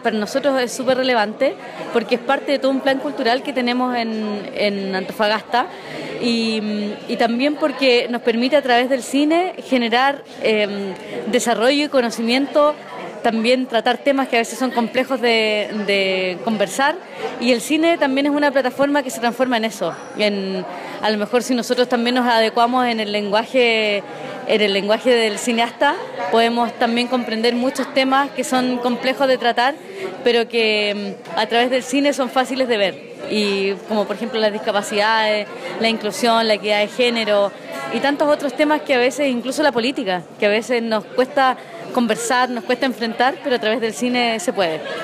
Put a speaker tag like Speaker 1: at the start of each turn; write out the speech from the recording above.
Speaker 1: para nosotros es súper relevante porque es parte de todo un plan cultural que tenemos en Antofagasta y también porque nos permite a través del cine generar desarrollo y conocimiento, también tratar temas que a veces son complejos de conversar, y el cine también es una plataforma que se transforma en eso. A lo mejor si nosotros también nos adecuamos en el lenguaje del cineasta, podemos también comprender muchos temas que son complejos de tratar, pero que a través del cine son fáciles de ver, y como por ejemplo las discapacidades, la inclusión, la equidad de género y tantos otros temas que a veces, incluso la política, que a veces nos cuesta conversar, nos cuesta enfrentar, pero a través del cine se puede.